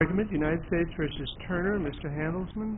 Argument, United States versus Turner. Mr. Handelsman.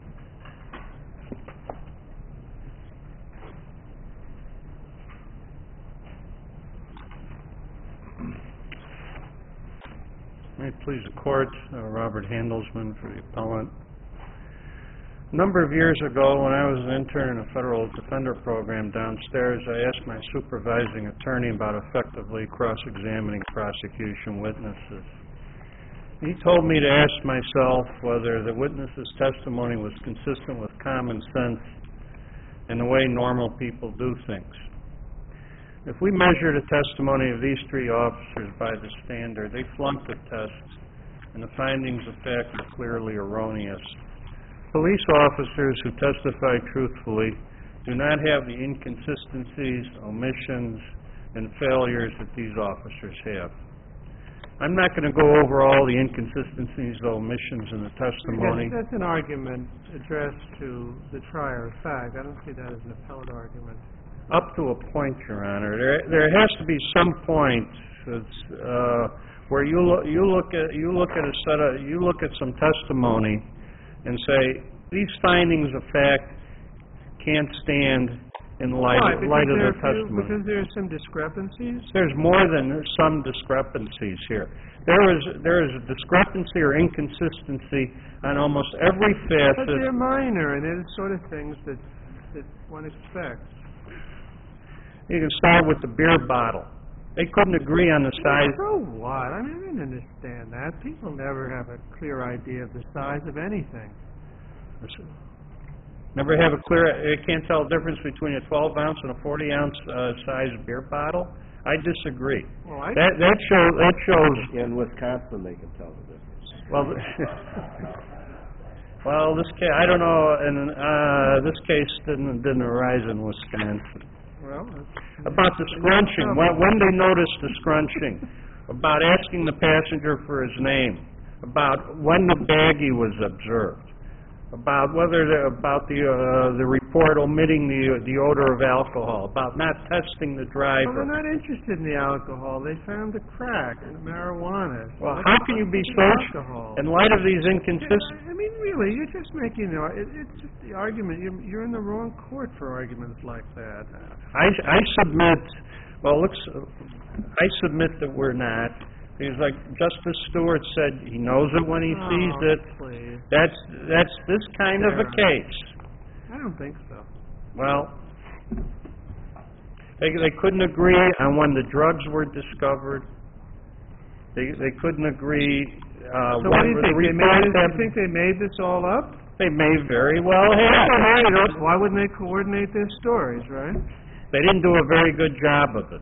May it please the court, Robert Handelsman for the appellant. A number of years ago, when I was an intern in a federal defender program downstairs, I asked my supervising attorney about effectively cross-examining prosecution witnesses. He told me to ask myself whether the witness's testimony was consistent with common sense and the way normal people do things. If we measure the testimony of these three officers by the standard, they flunked the test, and the findings of fact are clearly erroneous. Police officers who testify truthfully do not have the inconsistencies, omissions, and failures that these officers have. I'm not going to go over all the inconsistencies, omissions in the testimony. Yes, that's an argument addressed to the trier of fact. I don't see that as an appellate argument. Up to a point, Your Honor. There has to be some point where you look at some testimony and say these findings of fact can't stand in light of the testimony. Because there are some discrepancies? There's more than some discrepancies here. There is a discrepancy or inconsistency on almost every facet. But they're minor, and they're the sort of things that one expects. You can start with the beer bottle. They couldn't agree on the size. So what? I mean, I didn't understand that. People never have a clear idea of the size of anything. Never have a clear, they can't tell the difference between a 12-ounce and a 40-ounce size beer bottle? I disagree. Well, that shows... In Wisconsin, they can tell the difference. Well, this case, I don't know, and this case didn't arise in Wisconsin. Well, about the scrunching, when they noticed the scrunching, about asking the passenger for his name, about when the baggie was observed, about the report omitting the odor of alcohol, about not testing the driver. Well, they're not interested in the alcohol. They found the crack and the marijuana. Well, how can you be so in light of these inconsistencies? I mean, really, you're just making it's just the argument. You're in the wrong court for arguments like that. I submit. Well, I submit that we're not. Because like Justice Stewart said, he knows it when he sees it. Please. That's this kind of a case. I don't think so. Well, they couldn't agree on when the drugs were discovered. They couldn't agree. So what do you think? You think they made this all up? They may very well have. Why wouldn't they coordinate their stories, right? They didn't do a very good job of it.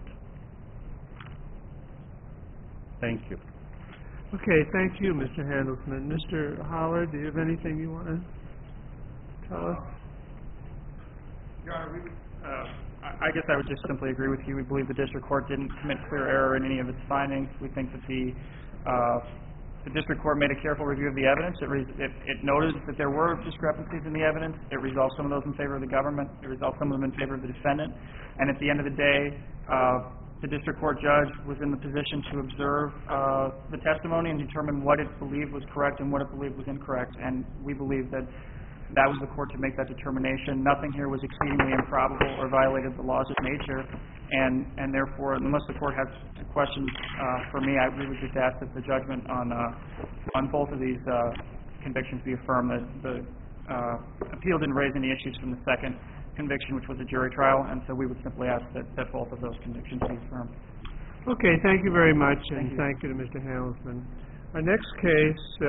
Thank you. Okay, thank you, Mr. Handelsman. Mr. Holler, do you have anything you want to tell us? Your Honor, I guess I would just simply agree with you. We believe the district court didn't commit clear error in any of its findings. We think that the district court made a careful review of the evidence. It noted that there were discrepancies in the evidence. It resolved some of those in favor of the government. It resolved some of them in favor of the defendant. And at the end of the day, the district court judge was in the position to observe the testimony and determine what it believed was correct and what it believed was incorrect. And we believe that that was the court to make that determination. Nothing here was exceedingly improbable or violated the laws of nature. And therefore, unless the court has questions for me, we would just ask that the judgment on both of these convictions be affirmed. That the appeal didn't raise any issues from the second conviction, which was a jury trial, and so we would simply ask that both of those convictions be affirmed. Okay, thank you very much, and thank you to Mr. Handelsman. Our next case